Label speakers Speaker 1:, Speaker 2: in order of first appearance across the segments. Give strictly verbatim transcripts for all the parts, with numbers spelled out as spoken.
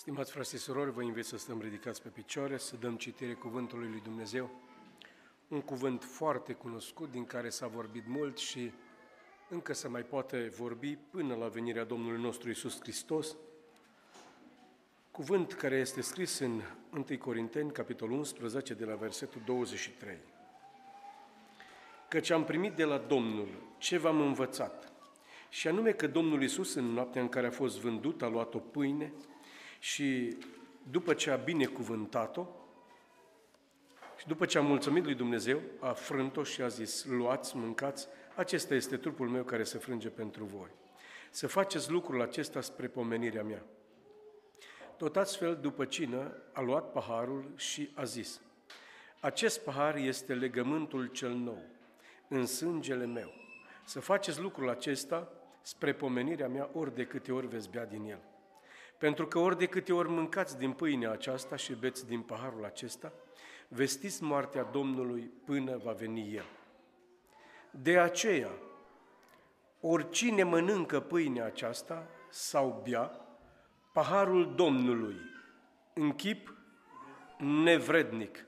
Speaker 1: Stimați frați și surori, vă invit să stăm ridicați pe picioare, să dăm citire cuvântului lui Dumnezeu. Un cuvânt foarte cunoscut, din care s-a vorbit mult și încă se mai poate vorbi până la venirea Domnului nostru Iisus Hristos. Cuvânt care este scris în întâi Corinteni, capitolul unsprezece, de la versetul douăzeci și trei. Căci am primit de la Domnul ce v-am învățat, și anume că Domnul Iisus, în noaptea în care a fost vândut, a luat o pâine și după ce a binecuvântat-o și după ce a mulțumit lui Dumnezeu, a frânt-o și a zis: luați, mâncați, acesta este trupul meu care se frânge pentru voi. Să faceți lucrul acesta spre pomenirea mea. Tot astfel, după cină, a luat paharul și a zis: acest pahar este legământul cel nou, în sângele meu. Să faceți lucrul acesta spre pomenirea mea ori de câte ori veți bea din el. Pentru că ori de câte ori mâncați din pâinea aceasta și beți din paharul acesta, vestiți moartea Domnului până va veni El. De aceea, oricine mănâncă pâinea aceasta sau bea paharul Domnului în chip nevrednic,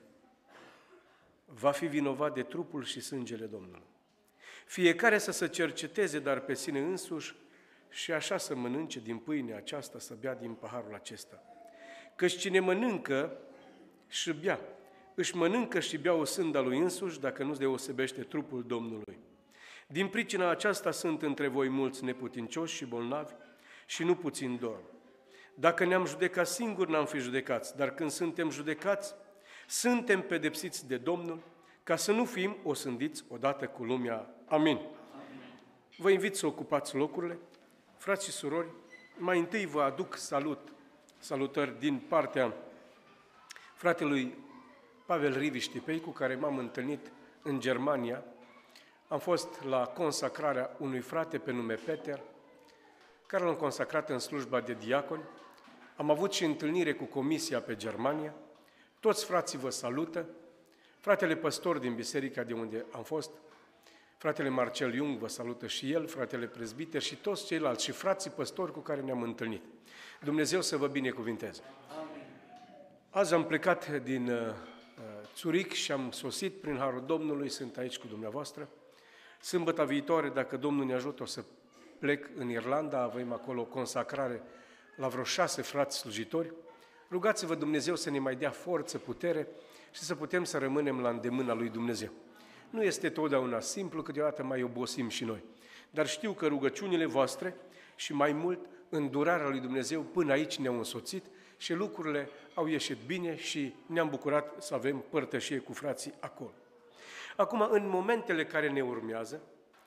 Speaker 1: va fi vinovat de trupul și sângele Domnului. Fiecare să se cerceteze, dar pe sine însuși, și așa să mănânce din pâinea aceasta, să bea din paharul acesta. Căci cine mănâncă și bea, își mănâncă și bea o sânda lui însuși, dacă nu-ți deosebește trupul Domnului. Din pricina aceasta sunt între voi mulți neputincioși și bolnavi și nu puțin dorm. Dacă ne-am judecat singuri, n-am fi judecați, dar când suntem judecați, suntem pedepsiți de Domnul, ca să nu fim osândiți odată cu lumea. Amin. Amin. Vă invit să ocupați locurile. Frați și surori, mai întâi vă aduc salut, salutări din partea fratelui Pavel Riviștipei, cu care m-am întâlnit în Germania. Am fost la consacrarea unui frate pe nume Peter, care l-am consacrat în slujba de diaconi. Am avut și întâlnire cu comisia pe Germania. Toți frații vă salută. Fratele păstor din biserica de unde am fost, fratele Marcel Jung, vă salută și el, fratele prezbiter și toți ceilalți și frații păstori cu care ne-am întâlnit. Dumnezeu să vă binecuvinteze. Amin. Azi am plecat din uh, Zurich și am sosit prin harul Domnului, sunt aici cu dumneavoastră. Sâmbăta viitoare, dacă Domnul ne ajută, o să plec în Irlanda, avem acolo o consacrare la vreo șase frați slujitori. Rugați-vă Dumnezeu să ne mai dea forță, putere și să putem să rămânem la îndemâna lui Dumnezeu. Nu este totdeauna simplu, câteodată mai obosim și noi. Dar știu că rugăciunile voastre și mai mult îndurarea lui Dumnezeu până aici ne-au însoțit și lucrurile au ieșit bine și ne-am bucurat să avem părtășie cu frații acolo. Acum, în momentele care ne urmează,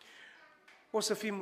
Speaker 1: o să fim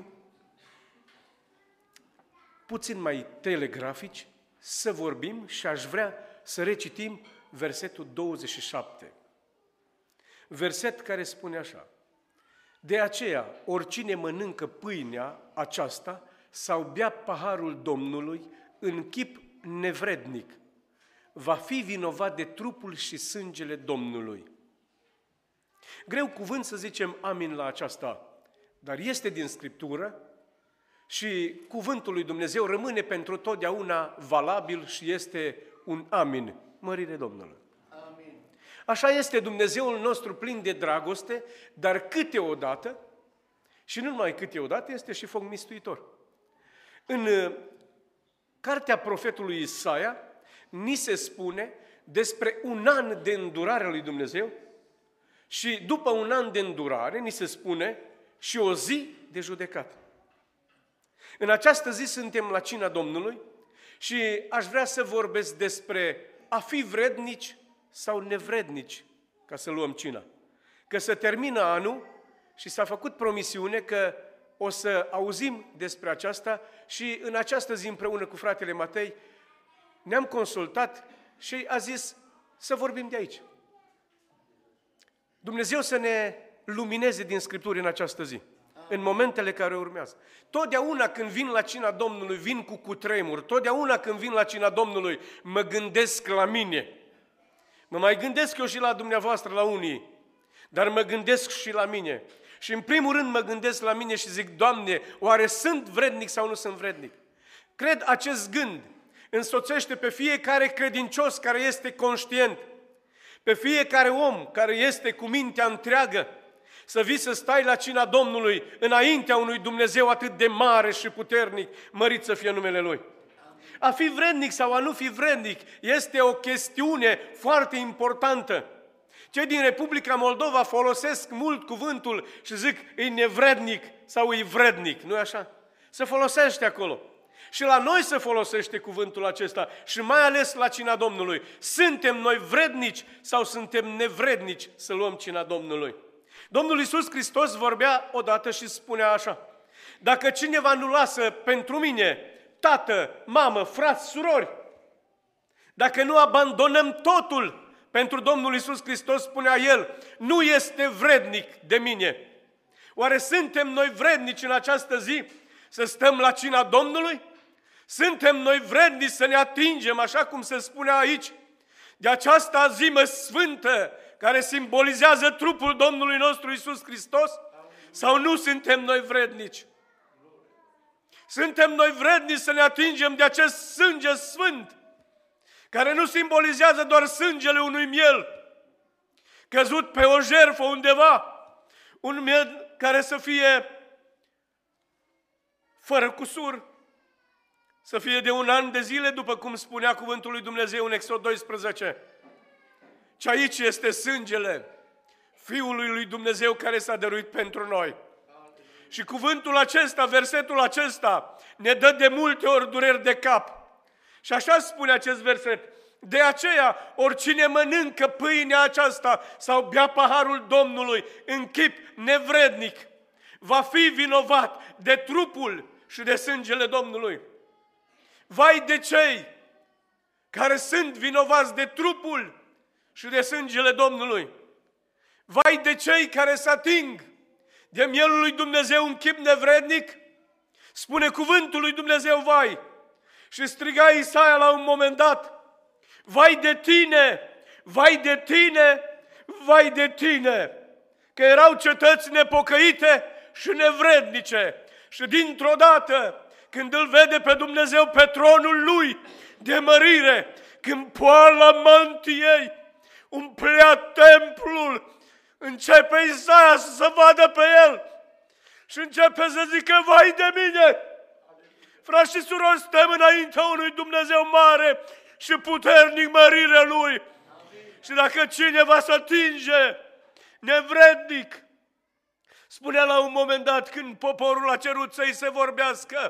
Speaker 1: puțin mai telegrafici, să vorbim și aș vrea să recitim versetul douăzeci și șapte. Verset care spune așa: de aceea, oricine mănâncă pâinea aceasta sau bea paharul Domnului în chip nevrednic, va fi vinovat de trupul și sângele Domnului. Greu cuvânt să zicem amin la aceasta, dar este din Scriptură și cuvântul lui Dumnezeu rămâne pentru totdeauna valabil și este un amin. Mărire Domnului. Așa este Dumnezeul nostru plin de dragoste, dar câteodată, și nu numai câteodată, este și foc mistuitor. În cartea profetului Isaia, ni se spune despre un an de îndurare a lui Dumnezeu și după un an de îndurare, ni se spune și o zi de judecată. În această zi suntem la cina Domnului și aș vrea să vorbesc despre a fi vrednici sau nevrednici ca să luăm cina. Că se termină anul și s-a făcut promisiune că o să auzim despre aceasta și în această zi împreună cu fratele Matei ne-am consultat și a zis să vorbim de aici. Dumnezeu să ne lumineze din Scripturi în această zi, în momentele care urmează. Totdeauna când vin la cina Domnului, vin cu cutremur. Totdeauna când vin la cina Domnului, mă gândesc la mine. Mă mai gândesc eu și la dumneavoastră, la unii, dar mă gândesc și la mine. Și în primul rând mă gândesc la mine și zic: Doamne, oare sunt vrednic sau nu sunt vrednic? Cred acest gând însoțește pe fiecare credincios care este conștient, pe fiecare om care este cu mintea întreagă, să vii să stai la cina Domnului înaintea unui Dumnezeu atât de mare și puternic, mărit să fie numele Lui. A fi vrednic sau a nu fi vrednic este o chestiune foarte importantă. Cei din Republica Moldova folosesc mult cuvântul și zic e nevrednic sau e vrednic, nu-i așa? Se folosește acolo. Și la noi se folosește cuvântul acesta și mai ales la cina Domnului. Suntem noi vrednici sau suntem nevrednici să luăm cina Domnului? Domnul Iisus Hristos vorbea odată și spunea așa: dacă cineva nu lasă pentru mine tată, mamă, frați, surori, dacă nu abandonăm totul pentru Domnul Iisus Hristos, spunea El, nu este vrednic de mine. Oare suntem noi vrednici în această zi să stăm la cina Domnului? Suntem noi vrednici să ne atingem, așa cum se spune aici, de această zimă sfântă care simbolizează trupul Domnului nostru Iisus Hristos? Sau nu suntem noi vrednici? Suntem noi vrednici să ne atingem de acest sânge sfânt, care nu simbolizează doar sângele unui miel căzut pe o jertfă undeva, un miel care să fie fără cusur, să fie de un an de zile, după cum spunea cuvântul lui Dumnezeu în Exod doisprezece. Și aici este sângele Fiului lui Dumnezeu care s-a dăruit pentru noi. Și cuvântul acesta, versetul acesta, ne dă de multe ori dureri de cap. Și așa spune acest verset: de aceea, oricine mănâncă pâinea aceasta sau bea paharul Domnului în chip nevrednic, va fi vinovat de trupul și de sângele Domnului. Vai de cei care sunt vinovați de trupul și de sângele Domnului! Vai de cei care se ating de mielul lui Dumnezeu în chip nevrednic! Spune cuvântul lui Dumnezeu, vai! Și striga Isaia la un moment dat: vai de tine, vai de tine, vai de tine! Că erau cetăți nepocăite și nevrednice. Și dintr-o dată, când îl vede pe Dumnezeu pe tronul lui de mărire, când poala mantiei umplea templul, începe Isaia să se vadă pe el și începe să zică: vai de mine! Frați și surori, stăm înaintea unui Dumnezeu mare și puternic, mărirea Lui. Amin. Și dacă cineva se atinge nevrednic, spunea la un moment dat, când poporul a cerut să-i se vorbească,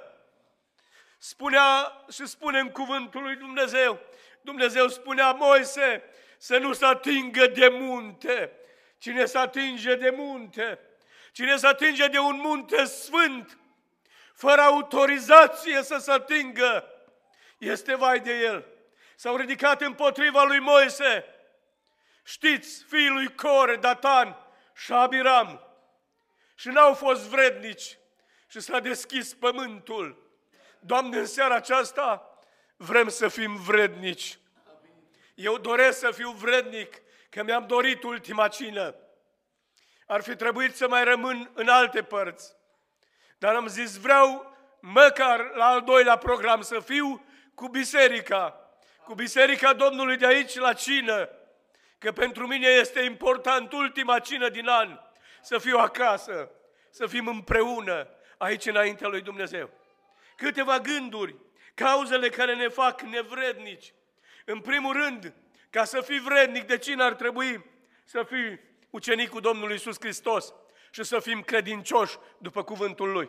Speaker 1: spunea și spune în cuvântul lui Dumnezeu, Dumnezeu spunea: Moise, să nu se atingă de munte. Cine se atinge de munte, cine se atinge de un munte sfânt, fără autorizație să se atingă, este vai de el. S-au ridicat împotriva lui Moise, știți, fiii lui Core, Datan și Abiram, și n-au fost vrednici și s-a deschis pământul. Doamne, în seara aceasta vrem să fim vrednici. Eu doresc să fiu vrednic, că mi-am dorit ultima cină. Ar fi trebuit să mai rămân în alte părți. Dar am zis, vreau măcar la al doilea program să fiu cu biserica, cu biserica Domnului de aici la cină, că pentru mine este important ultima cină din an, să fiu acasă, să fim împreună aici înaintea lui Dumnezeu. Câteva gânduri, cauzele care ne fac nevrednici. În primul rând, ca să fii vrednic, de cine ar trebui să fii ucenicul Domnului Iisus Hristos și să fim credincioși după cuvântul Lui.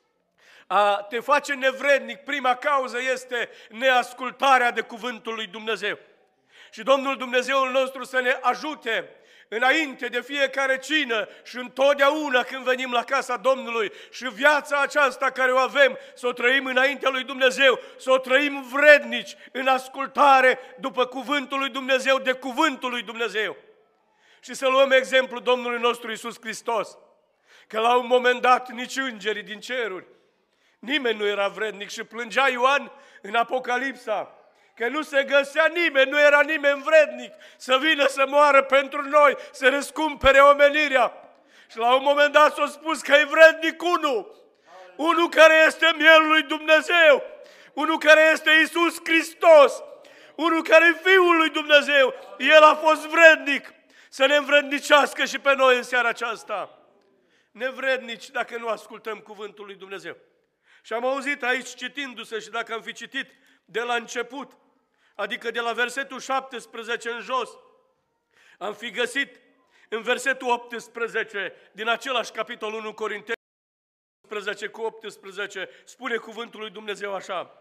Speaker 1: A te face nevrednic, prima cauză este neascultarea de cuvântul lui Dumnezeu. Și Domnul Dumnezeul nostru să ne ajute înainte de fiecare cină și întotdeauna când venim la casa Domnului și viața aceasta care o avem, să o trăim înaintea lui Dumnezeu, să o trăim vrednici în ascultare după cuvântul lui Dumnezeu, de cuvântul lui Dumnezeu. Și să luăm exemplu Domnului nostru Iisus Hristos, că la un moment dat nici îngerii din ceruri, nimeni nu era vrednic și plângea Ioan în Apocalipsa, că nu se găsea nimeni, nu era nimeni vrednic să vină să moară pentru noi, să răscumpere omenirea. Și la un moment dat s-a spus că e vrednic unul, unul care este mielul lui Dumnezeu, unul care este Iisus Hristos, unul care e Fiul lui Dumnezeu. El a fost vrednic să ne învrednicească și pe noi în seara aceasta. Nevrednici dacă nu ascultăm cuvântul lui Dumnezeu. Și am auzit aici citindu-se, și dacă am fi citit de la început, adică de la versetul șaptesprezece în jos, am fi găsit în versetul optsprezece din același capitol unu Corinteni optsprezece cu optsprezece, spune cuvântul lui Dumnezeu așa: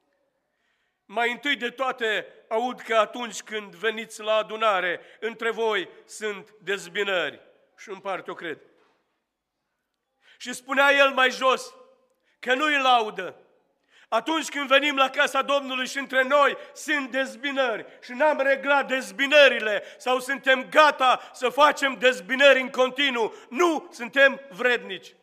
Speaker 1: mai întâi de toate aud că atunci când veniți la adunare, între voi sunt dezbinări. Și în parte o cred. Și spunea el mai jos că nu-i laudă. Atunci când venim la casa Domnului și între noi sunt dezbinări și n-am reglat dezbinările sau suntem gata să facem dezbinări în continuu, nu suntem vrednici.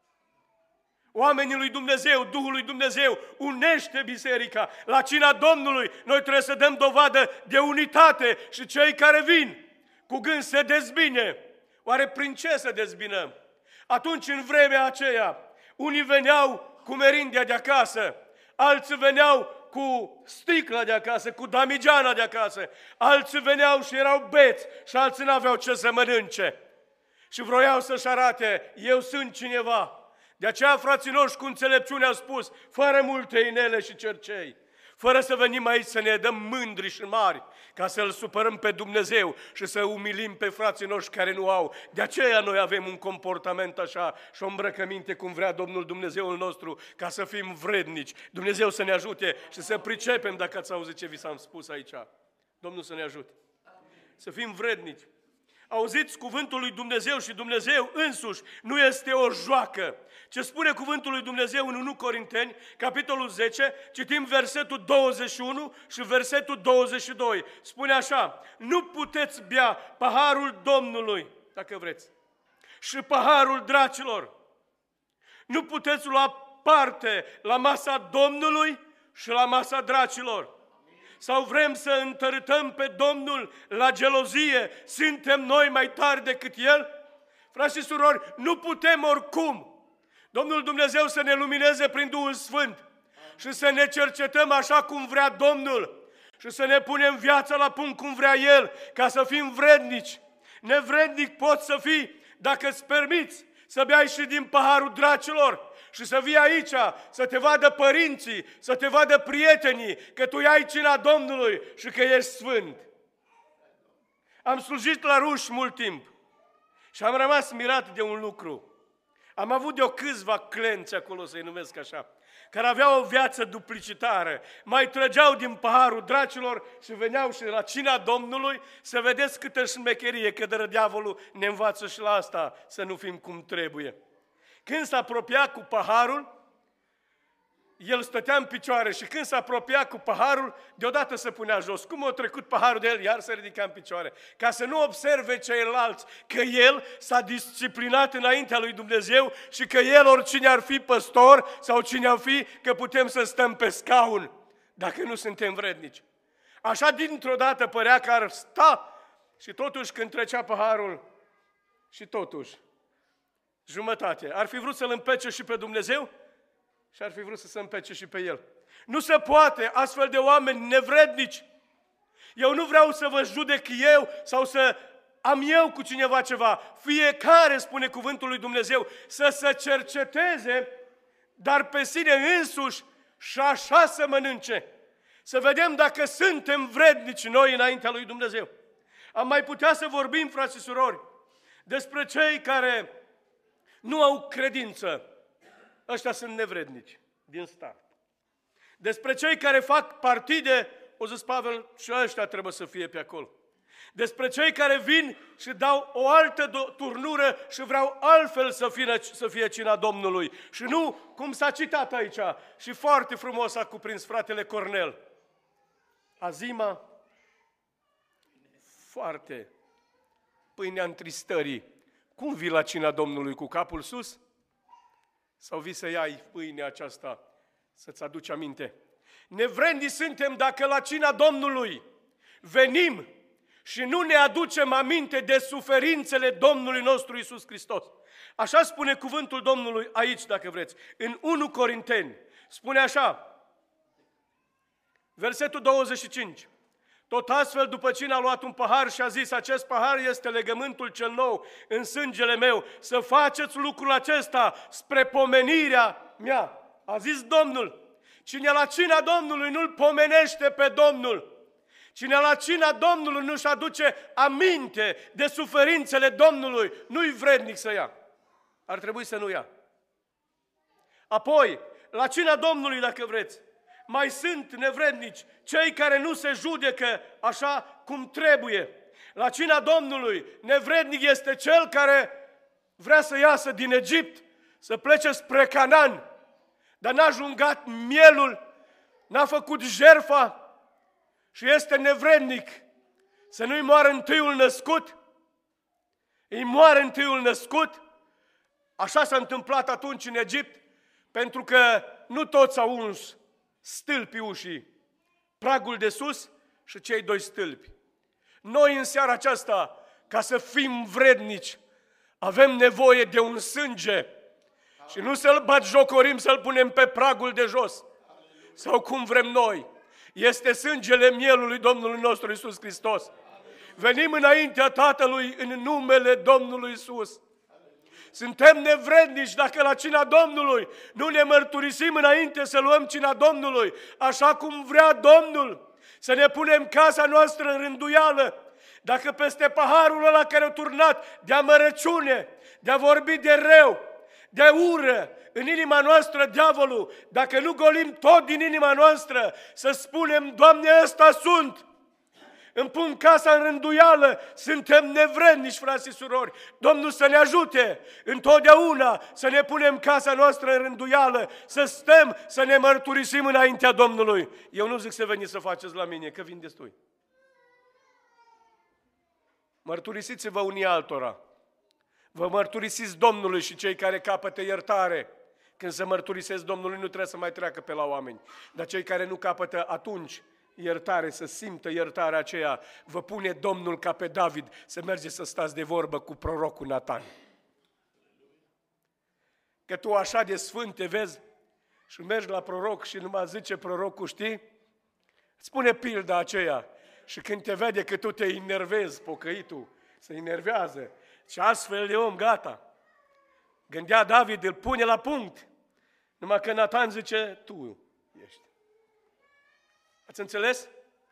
Speaker 1: Oamenii lui Dumnezeu, Duhul lui Dumnezeu unește biserica. La cina Domnului noi trebuie să dăm dovadă de unitate și cei care vin cu gând să dezbine. Oare prin ce să dezbinăm? Atunci, în vremea aceea, unii veneau cu merindia de acasă, alții veneau cu sticla de acasă, cu damigeana de acasă, alții veneau și erau beți și alții n-aveau ce să mănânce. Și vroiau să-și arate: eu sunt cineva. De aceea, frații noștri, cu înțelepciune au spus: fără multe inele și cercei, fără să venim aici să ne dăm mândri și mari, ca să-L supărăm pe Dumnezeu și să umilim pe frații noștri care nu au. De aceea noi avem un comportament așa și o îmbrăcăminte cum vrea Domnul Dumnezeul nostru, ca să fim vrednici. Dumnezeu să ne ajute și să pricepem, dacă ați auzit ce vi s-am spus aici. Domnul să ne ajute. Să fim vrednici. Auziți cuvântul lui Dumnezeu și Dumnezeu însuși nu este o joacă. Ce spune cuvântul lui Dumnezeu în unu Corinteni, capitolul zece, citim versetul douăzeci și unu și versetul douăzeci și doi. Spune așa: nu puteți bea paharul Domnului, dacă vreți, și paharul dracilor. Nu puteți lua parte la masa Domnului și la masa dracilor. Sau vrem să întărâtăm pe Domnul la gelozie? Suntem noi mai tari decât El? Frați și surori, nu putem oricum. Domnul Dumnezeu să ne lumineze prin Duhul Sfânt și să ne cercetăm așa cum vrea Domnul și să ne punem viața la punct cum vrea El, ca să fim vrednici. Nevrednic poți să fii dacă îți permiți să beai și din paharul dracilor și să vii aici, să te vadă părinții, să te vadă prietenii, că tu ai cina Domnului și că ești sfânt. Am slujit la Ruși mult timp și am rămas mirat de un lucru. Am avut de o câțiva clenți acolo, să-i numesc așa, care aveau o viață duplicitară. Mai trăgeau din paharul dracilor și veneau și la cina Domnului. Să vedeți câtă șmecherie, că de diavolul ne învață și la asta, să nu fim cum trebuie. Când s-a apropiat cu paharul, el stătea în picioare și când s-a apropiat cu paharul, deodată se punea jos. Cum a trecut paharul de el, iar se ridica în picioare. Ca să nu observe ceilalți că el s-a disciplinat înaintea lui Dumnezeu și că el, oricine ar fi păstor sau cine ar fi, că putem să stăm pe scaun, dacă nu suntem vrednici. Așa dintr-o dată părea că ar sta și totuși când trecea paharul, și totuși, jumătate. Ar fi vrut să-L împece și pe Dumnezeu și ar fi vrut să se împece și pe El. Nu se poate astfel de oameni nevrednici. Eu nu vreau să vă judec eu sau să am eu cu cineva ceva. Fiecare, spune cuvântul lui Dumnezeu, să se cerceteze, dar pe sine însuși și așa să mănânce. Să vedem dacă suntem vrednici noi înaintea lui Dumnezeu. Am mai putea să vorbim, frați și surori, despre cei care nu au credință. Ăștia sunt nevrednici din start. Despre cei care fac partide, o zis Pavel, și ăștia trebuie să fie pe acolo. Despre cei care vin și dau o altă turnură și vreau altfel să fie, să fie cina Domnului. Și nu, cum s-a citat aici, și foarte frumos a cuprins fratele Cornel. Azima, foarte, pâinea întristării. Cum vii la cina Domnului, cu capul sus? Sau vii să iai pâinea aceasta, să-ți aduci aminte? Nevrednici suntem dacă la cina Domnului venim și nu ne aducem aminte de suferințele Domnului nostru Iisus Hristos. Așa spune cuvântul Domnului aici, dacă vreți, în unu Corinteni. Spune așa: Versetul douăzeci și cinci. Tot astfel, după cine a luat un pahar și a zis, acest pahar este legământul cel nou în sângele meu, să faceți lucrul acesta spre pomenirea mea. A zis Domnul, cine la cina Domnului nu-L pomenește pe Domnul, cine la cina Domnului nu-și aduce aminte de suferințele Domnului, nu-i vrednic să ia. Ar trebui să nu ia. Apoi, la cina Domnului, dacă vreți, mai sunt nevrednici, cei care nu se judecă așa cum trebuie. La cina Domnului, nevrednic este cel care vrea să iasă din Egipt, să plece spre Canaan, dar n-a ajungat mielul, n-a făcut jertfa și este nevrednic să nu-i moară întâiul născut. Îi moare întâiul născut. Așa s-a întâmplat atunci în Egipt, pentru că nu toți au uns stâlpii ușii, pragul de sus și cei doi stâlpi. Noi în seara aceasta, ca să fim vrednici, avem nevoie de un sânge și nu să-l batjocorim, să-l punem pe pragul de jos sau cum vrem noi. Este sângele mielului Domnului nostru Iisus Hristos. Venim înaintea Tatălui în numele Domnului Iisus. Suntem nevrednici dacă la cina Domnului nu ne mărturisim înainte să luăm cina Domnului, așa cum vrea Domnul, să ne punem casa noastră în rânduială. Dacă peste paharul ăla care a turnat de amărăciune, de a vorbi de rău, de ură, în inima noastră diavolul, dacă nu golim tot din inima noastră, să spunem, Doamne, ăsta sunt, îmi pun casa în rânduială, suntem nevrednici, frați și surori. Domnul să ne ajute întotdeauna să ne punem casa noastră în rânduială, să stăm, să ne mărturisim înaintea Domnului. Eu nu zic să veniți să faceți la mine, că vin destui. Mărturisiți-vă unii altora. Vă mărturisiți Domnului și cei care capătă iertare. Când se mărturisesc Domnului nu trebuie să mai treacă pe la oameni. Dar cei care nu capătă atunci iertare, să simtă iertarea aceea, vă pune Domnul ca pe David să mergeți să stați de vorbă cu prorocul Natan. Că tu așa de sfânt te vezi și mergi la proroc și numai zice prorocul, știi? Spune pilda aceea și când te vede că tu te enervezi, pocăitul se enervează și astfel de om, gata. Gândea David, îl pune la punct. Numai că Natan zice, tu ești. Ați înțeles?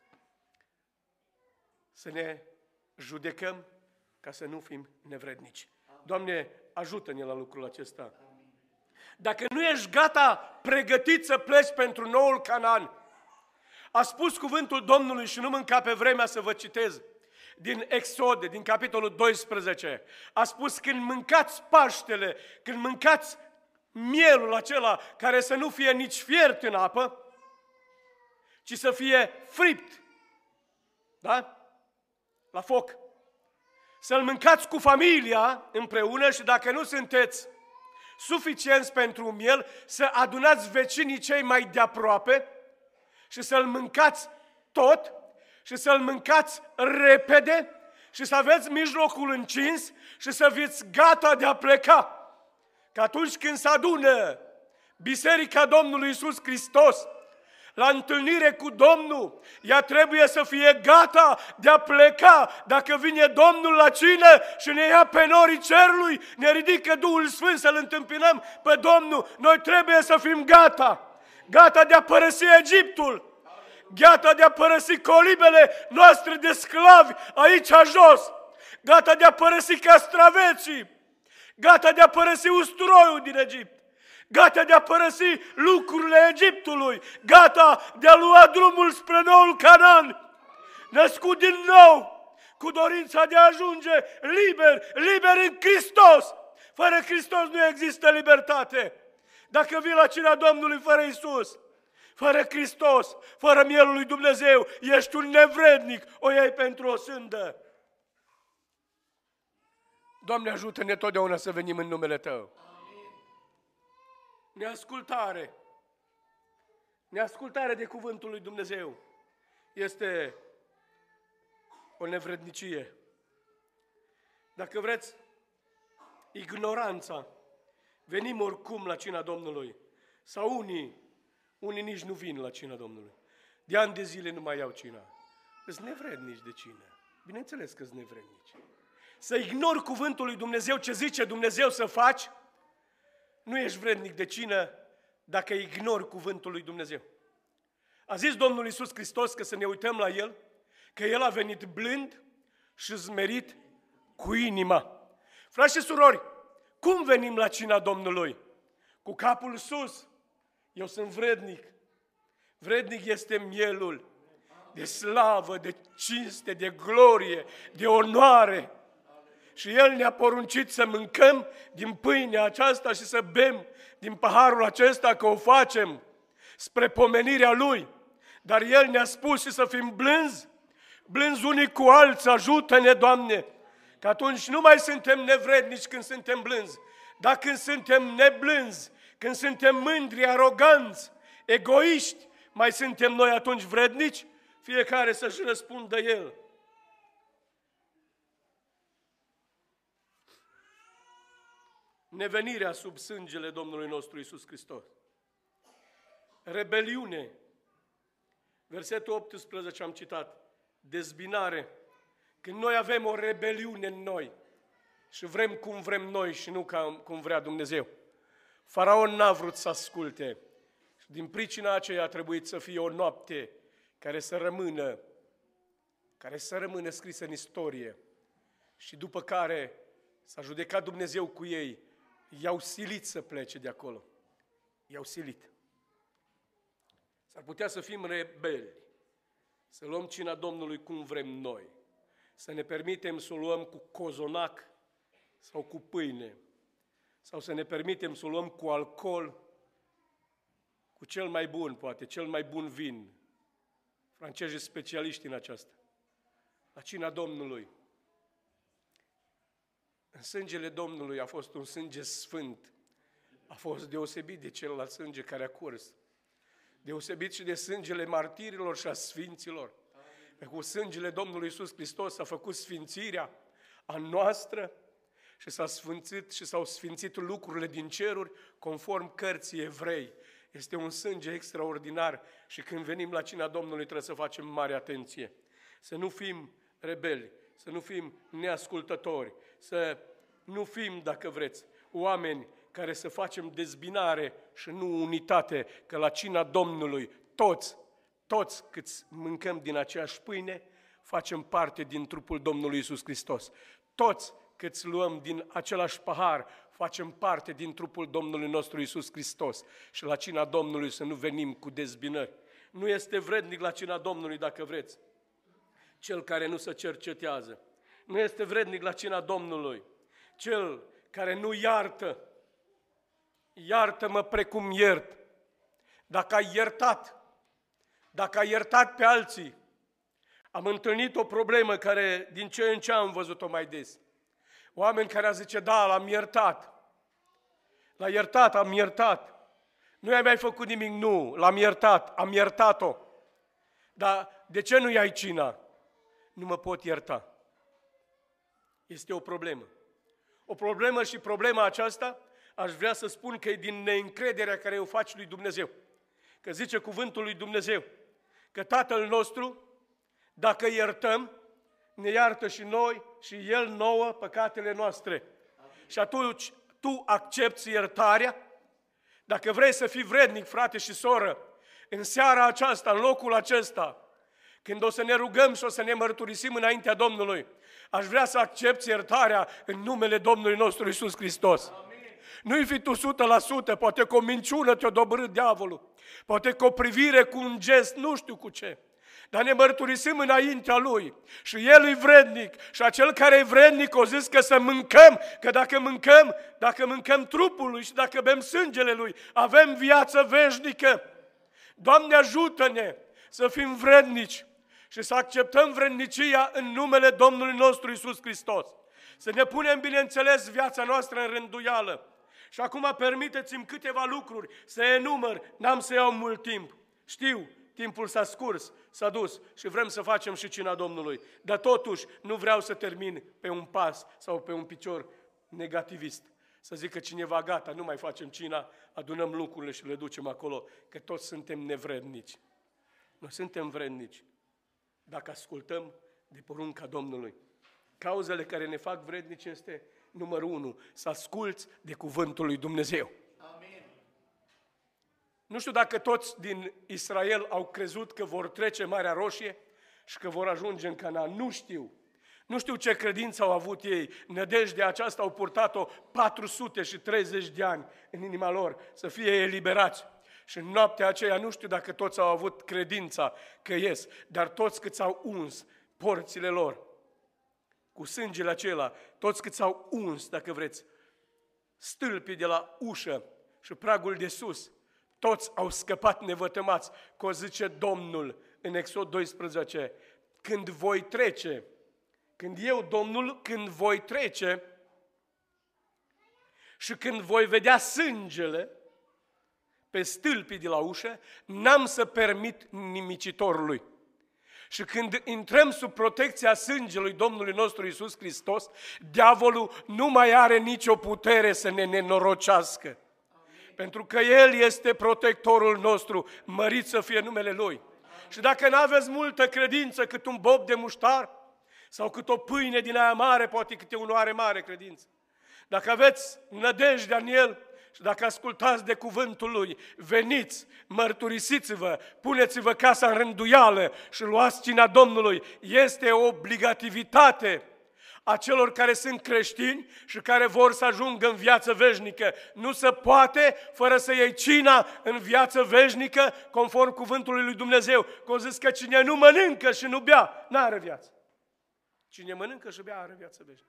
Speaker 1: Să ne judecăm ca să nu fim nevrednici. Doamne, ajută-ne la lucrul acesta. Dacă nu ești gata, pregătit să pleci pentru noul Canaan, a spus cuvântul Domnului și nu mânca pe vremea să vă citez, din Exode, din capitolul doisprezece, a spus când mâncați Paștele, când mâncați mielul acela care să nu fie nici fiert în apă, ci să fie fript, da? La foc. Să-l mâncați cu familia împreună și dacă nu sunteți suficienți pentru un miel, să adunați vecinii cei mai de aproape și să-l mâncați tot și să-l mâncați repede și să aveți mijlocul încins și să fiți gata de a pleca. Că atunci când se adună Biserica Domnului Iisus Hristos la întâlnire cu Domnul, ea trebuie să fie gata de a pleca. Dacă vine Domnul la cină și ne ia pe norii cerului, ne ridică Duhul Sfânt să-L întâmpinăm pe Domnul, noi trebuie să fim gata. Gata de a părăsi Egiptul, gata de a părăsi colibele noastre de sclavi aici jos, gata de a părăsi castraveții, gata de a părăsi usturoiul din Egipt, gata de a părăsi lucrurile Egiptului, gata de a lua drumul spre noul Canaan, născut din nou, cu dorința de a ajunge liber, liber în Hristos. Fără Hristos nu există libertate. Dacă vii la cina Domnului fără Iisus, fără Hristos, fără mielul lui Dumnezeu, ești un nevrednic, o iei pentru o sândă. Doamne, ajută-ne totdeauna să venim în numele Tău. Neascultare, neascultare de cuvântul lui Dumnezeu este o nevrednicie. Dacă vreți, ignoranța, venim oricum la cina Domnului, sau unii, unii nici nu vin la cina Domnului. De ani de zile nu mai iau cina. Îți nevrednici de cină. Bineînțeles că îți nevrednici. Să ignori cuvântul lui Dumnezeu, ce zice Dumnezeu să faci, nu ești vrednic de cină dacă ignori cuvântul lui Dumnezeu. A zis Domnul Iisus Hristos că să ne uităm la El, că El a venit blând și zmerit cu inima. Frați și surori, cum venim la cina Domnului? Cu capul sus. Eu sunt vrednic. Vrednic este mielul de slavă, de cinste, de glorie, de onoare. Și El ne-a poruncit să mâncăm din pâinea aceasta și să bem din paharul acesta, că o facem spre pomenirea Lui. Dar El ne-a spus și să fim blânzi, blânzi unii cu alții, ajută-ne, Doamne, că atunci nu mai suntem nevrednici când suntem blânzi, dar când suntem neblânzi, când suntem mândri, aroganți, egoiști, mai suntem noi atunci vrednici? Fiecare să-și răspundă el. Nevenirea sub sângele Domnului nostru Iisus Hristos. Rebeliune. Versetul optsprezece am citat. Dezbinare. Când noi avem o rebeliune în noi și vrem cum vrem noi și nu ca cum vrea Dumnezeu. Faraon n-a vrut să asculte. Din pricina aceea a trebuit să fie o noapte care să rămână, care să rămână scrisă în istorie. Și după care s-a judecat Dumnezeu cu ei, i-au silit să plece de acolo. I-au silit. S-ar putea să fim rebeli, să luăm cina Domnului cum vrem noi, să ne permitem să o luăm cu cozonac sau cu pâine, sau să ne permitem să o luăm cu alcool, cu cel mai bun, poate, cel mai bun vin. Francezii specialiști în aceasta. La cina Domnului. În sângele Domnului a fost un sânge sfânt. A fost deosebit de celălalt sânge care a curs. Deosebit și de sângele martirilor și a sfinților. Cu sângele Domnului Iisus Hristos s-a făcut sfințirea a noastră și s-a sfințit și s-au sfințit lucrurile din ceruri conform cărții Evrei. Este un sânge extraordinar și când venim la cina Domnului trebuie să facem mare atenție. Să nu fim rebeli, să nu fim neascultători, să nu fim, dacă vreți, oameni care să facem dezbinare și nu unitate, că la cina Domnului toți, toți câți mâncăm din aceeași pâine, facem parte din trupul Domnului Iisus Hristos. Toți câți luăm din același pahar, facem parte din trupul Domnului nostru Iisus Hristos. Și la cina Domnului să nu venim cu dezbinări. Nu este vrednic la cina Domnului, dacă vreți, cel care nu se cercetează. Nu este vrednic la cina Domnului cel care nu iartă. Iartă-mă precum iert. Dacă ai iertat, dacă ai iertat pe alții, am întâlnit o problemă care din ce în ce am văzut-o mai des. Oameni care ar zice, da, l-am iertat. L-a iertat, am iertat. Nu i-ai mai făcut nimic, nu, l-am iertat, am iertat-o. Dar de ce nu i-ai cina? Nu mă pot ierta. Este o problemă. O problemă și problema aceasta, aș vrea să spun că e din neîncrederea care o faci lui Dumnezeu. Că zice cuvântul lui Dumnezeu, că Tatăl nostru, dacă iertăm, ne iartă și noi și El nouă păcatele noastre. Amin. Și atunci tu accepți iertarea? Dacă vrei să fii vrednic, frate și soră, în seara aceasta, în locul acesta, când o să ne rugăm și o să ne mărturisim înaintea Domnului, aș vrea să accepți iertarea în numele Domnului nostru Iisus Hristos. Amin. Nu-i fi tu o sută la sută, poate cu o minciună te-o dobărât diavolul, poate cu o privire, cu un gest, nu știu cu ce. Dar ne mărturisim înaintea Lui și El e vrednic și acel care e vrednic o zis că să mâncăm, că dacă mâncăm, dacă mâncăm trupul Lui și dacă bem sângele Lui, avem viață veșnică. Doamne, ajută-ne să fim vrednici și să acceptăm vrednicia în numele Domnului nostru Iisus Hristos. Să ne punem, bineînțeles, viața noastră în rânduială. Și acum permiteți-mi câteva lucruri să enumăr, n-am să iau mult timp. Știu, timpul s-a scurs, s-a dus și vrem să facem și cina Domnului. Dar totuși nu vreau să termin pe un pas sau pe un picior negativist. Să zică cineva, gata, nu mai facem cina, adunăm lucrurile și le ducem acolo, că toți suntem nevrednici. Noi suntem vrednici dacă ascultăm de porunca Domnului. Cauzele care ne fac vrednici este, numărul unu, să asculți de cuvântul lui Dumnezeu.
Speaker 2: Amin.
Speaker 1: Nu știu dacă toți din Israel au crezut că vor trece Marea Roșie și că vor ajunge în Canaan. Nu știu. Nu știu ce credință au avut ei. Nădejdea aceasta au purtat-o patru sute treizeci de ani în inima lor, să fie eliberați. Și în noaptea aceea nu știu dacă toți au avut credința că ies, dar toți câți au uns porțile lor cu sângele acela, toți câți au uns, dacă vreți, stâlpii de la ușă și pragul de sus, toți au scăpat nevătămați, că o zice Domnul în Exod doisprezece, când voi trece, când eu, Domnul, când voi trece și când voi vedea sângele pe stâlpii de la ușă, n-am să permit nimicitorului. Și când intrăm sub protecția sângelui Domnului nostru Iisus Hristos, diavolul nu mai are nicio putere să ne nenorocească. Amin. Pentru că El este protectorul nostru, mărit să fie numele Lui. Amin. Și dacă nu aveți multă credință cât un bob de muștar, sau cât o pâine din aia mare, poate câte unul are mare credință, dacă aveți nădejdea în El, și dacă ascultați de cuvântul Lui, veniți, mărturisiți-vă, puneți-vă casa în rânduială și luați cina Domnului. Este o obligativitate a celor care sunt creștini și care vor să ajungă în viață veșnică. Nu se poate fără să iei cina în viață veșnică, conform cuvântului lui Dumnezeu. Că o zis că cine nu mănâncă și nu bea, n-are viață. Cine mănâncă și bea are viață veșnică.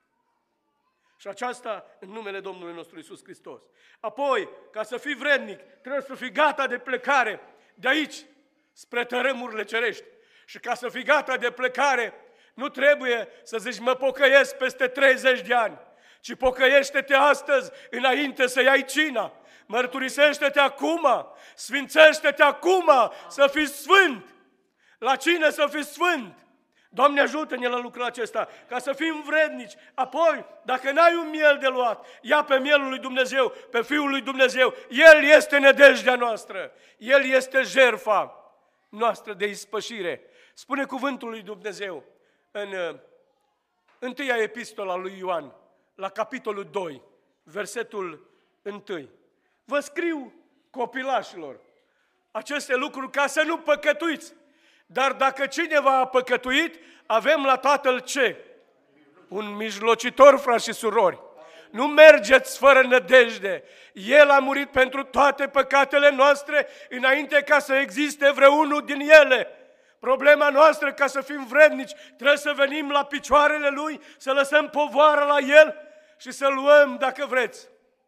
Speaker 1: Și aceasta în numele Domnului nostru Iisus Hristos. Apoi, ca să fii vrednic, trebuie să fii gata de plecare de aici spre tărâmurile cerești. Și ca să fii gata de plecare, nu trebuie să zici mă pocăiesc peste treizeci de ani, ci pocăiește-te astăzi înainte să iei cina. Mărturisește-te acum, sfințește-te acum să fii sfânt. La cină să fii sfânt. Doamne, ajută-ne la lucrul acesta, ca să fim vrednici. Apoi, dacă n-ai un miel de luat, ia pe mielul lui Dumnezeu, pe Fiul lui Dumnezeu. El este nădejdea noastră. El este jertfa noastră de ispășire. Spune cuvântul lui Dumnezeu în uh, întâia epistola lui Ioan, la capitolul doi, versetul unu. Vă scriu, copilașilor, aceste lucruri ca să nu păcătuiți. Dar dacă cineva a păcătuit, avem la Tatăl ce? Un mijlocitor, frați și surori. Nu mergeți fără nădejde. El a murit pentru toate păcatele noastre înainte ca să existe vreunul din ele. Problema noastră, ca să fim vrednici, trebuie să venim la picioarele Lui, să lăsăm povoara la El și să luăm, dacă vreți,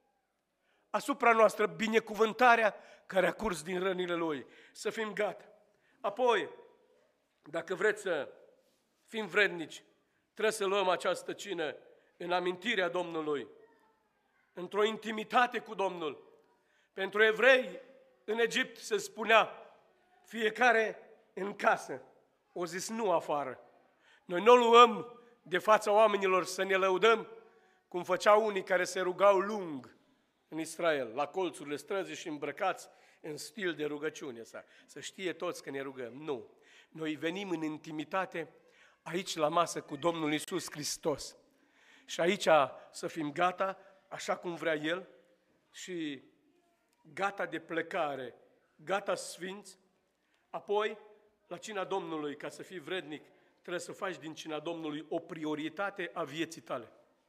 Speaker 1: asupra noastră binecuvântarea care a curs din rănile Lui. Să fim gata. Apoi, dacă vreți să fim vrednici, trebuie să luăm această cină în amintirea Domnului, într-o intimitate cu Domnul. Pentru evrei, în Egipt se spunea, fiecare în casă, o zis nu afară. Noi nu o luăm de fața oamenilor să ne lăudăm, cum făceau unii care se rugau lung în Israel, la colțurile străzii și îmbrăcați în stil de rugăciune. Să știe toți că ne rugăm. Nu. Noi venim în intimitate aici la masă cu Domnul Iisus Hristos. Și aici să fim gata, așa cum vrea El, și gata de plecare, gata sfinți. Apoi, la cina Domnului, ca să fii vrednic, trebuie să faci din cina Domnului o prioritate a vieții tale.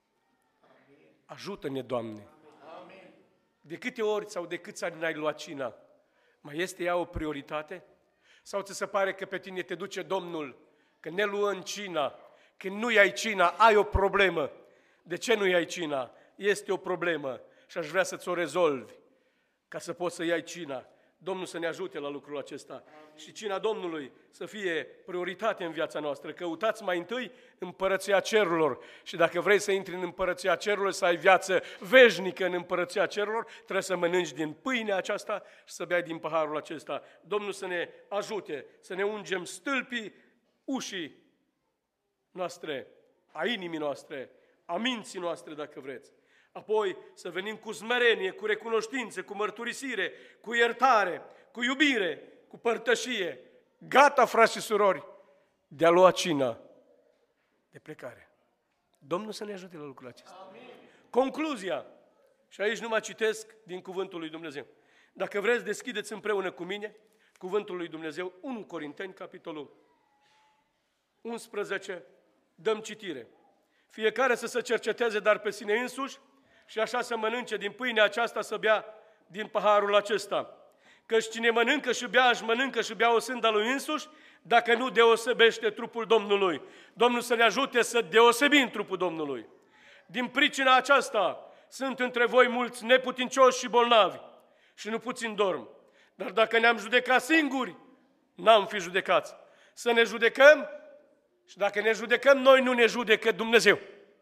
Speaker 1: Ajută-ne, Doamne!
Speaker 2: Amin.
Speaker 1: De câte ori sau de câți ani n-ai luat cina? Mai este ea o prioritate? Sau ți se pare că pe tine te duce Domnul, că ne luăm cina, când nu iai cina, ai o problemă. De ce nu iai cina? Este o problemă și aș vrea să-ți o rezolvi, ca să poți să iai cina. Domnul să ne ajute la lucrul acesta. Amin. Și cina Domnului să fie prioritate în viața noastră. Căutați mai întâi împărăția cerurilor. Și dacă vrei să intri în împărăția cerurilor, să ai viață veșnică în împărăția cerurilor, trebuie să mănânci din pâinea aceasta și să bei din paharul acesta. Domnul să ne ajute, să ne ungem stâlpii ușii noastre, a inimii noastre, a minții noastre, dacă vreți. Apoi să venim cu smerenie, cu recunoștință, cu mărturisire, cu iertare, cu iubire, cu părtășie, gata, frați și surori, de a lua cina de plecare. Domnul să ne ajute la lucrul acesta. Amin. Concluzia, și aici nu mă citesc din Cuvântul lui Dumnezeu. Dacă vreți, deschideți împreună cu mine Cuvântul lui Dumnezeu, unu Corinteni, capitolul unsprezece, dăm citire. Fiecare să se cerceteze, dar pe sine însuși, și așa să mănânce din pâinea aceasta, să bea din paharul acesta. Căci cine mănâncă și bea, își mănâncă și bea o sânda lui însuși, dacă nu deosebește trupul Domnului. Domnul să ne ajute să deosebim trupul Domnului. Din pricina aceasta sunt între voi mulți neputincioși și bolnavi și nu puțin dorm. Dar dacă ne-am judecat singuri, n-am fi judecați. Să ne judecăm și dacă ne judecăm, noi nu ne judecă Dumnezeu.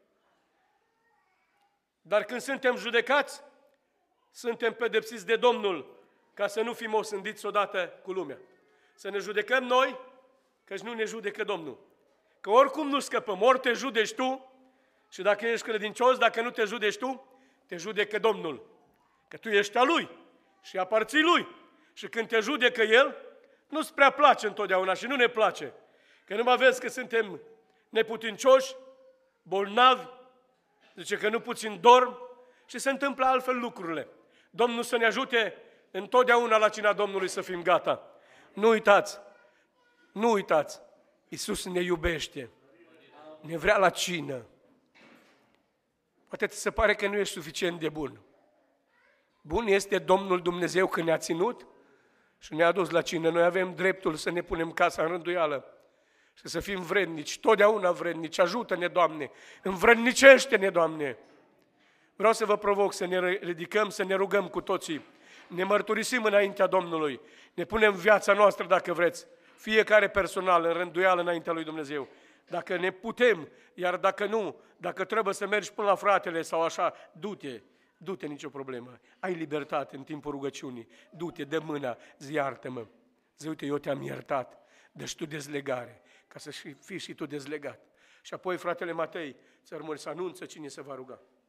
Speaker 1: Dar când suntem judecați, suntem pedepsiți de Domnul, ca să nu fim osândiți odată cu lumea. Să ne judecăm noi, căci nu ne judecă Domnul. Că oricum nu scăpăm, ori te judeci tu, și dacă ești credincios, dacă nu te judeci tu, te judecă Domnul. Că tu ești a Lui și aparții Lui. Și când te judecă El, nu-ți prea place întotdeauna și nu ne place. Că numai vezi că suntem neputincioși, bolnavi, zice că nu puțin dorm și se întâmplă altfel lucrurile. Domnul să ne ajute întotdeauna la cina Domnului să fim gata. Nu uitați, nu uitați, Iisus ne iubește, ne vrea la cină. Poate ți se pare că nu ești suficient de bun. Bun este Domnul Dumnezeu când ne-a ținut și ne-a dus la cină. Noi avem dreptul să ne punem casa în rânduială și să fim vrednici, totdeauna vrednici. Ajută-ne, Doamne, învrednicește-ne, Doamne. Vreau să vă provoc să ne ridicăm, să ne rugăm cu toții. Ne mărturisim înaintea Domnului, ne punem viața noastră, dacă vreți, fiecare personal, în rânduială înaintea lui Dumnezeu. Dacă ne putem, iar dacă nu, dacă trebuie să mergi până la fratele sau așa, du-te, du-te, nicio problemă. Ai libertate în timpul rugăciunii, du-te, dă mâna, zi iartă-mă. Zi, uite, eu te-am iertat, dă-și tu dezlegare, ca să fii și tu dezlegat. Și apoi fratele Matei, țărmuri, să anunță cine se va ruga.